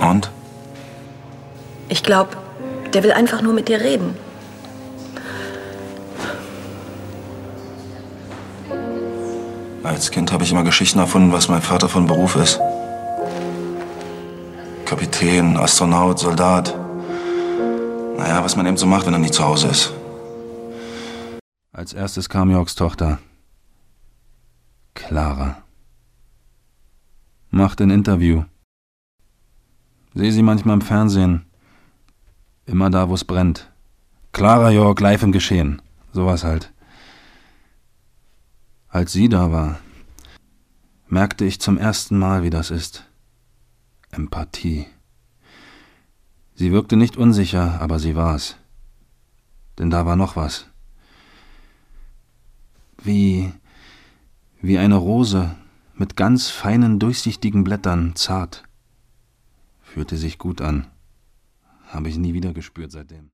Und? Ich glaube, der will einfach nur mit dir reden. Als Kind habe ich immer Geschichten erfunden, was mein Vater von Beruf ist. Kapitän, Astronaut, Soldat. Naja, was man eben so macht, wenn er nicht zu Hause ist. Als erstes kam Jörgs Tochter. Clara. Macht ein Interview. Sehe sie manchmal im Fernsehen. Immer da, wo es brennt. Clara Jörg live im Geschehen. Sowas halt. Als sie da war, merkte ich zum ersten Mal, wie das ist. Empathie. Sie wirkte nicht unsicher, aber sie war's. Denn da war noch was. Wie eine Rose mit ganz feinen, durchsichtigen Blättern, zart. Fühlte sich gut an. Habe ich nie wieder gespürt seitdem.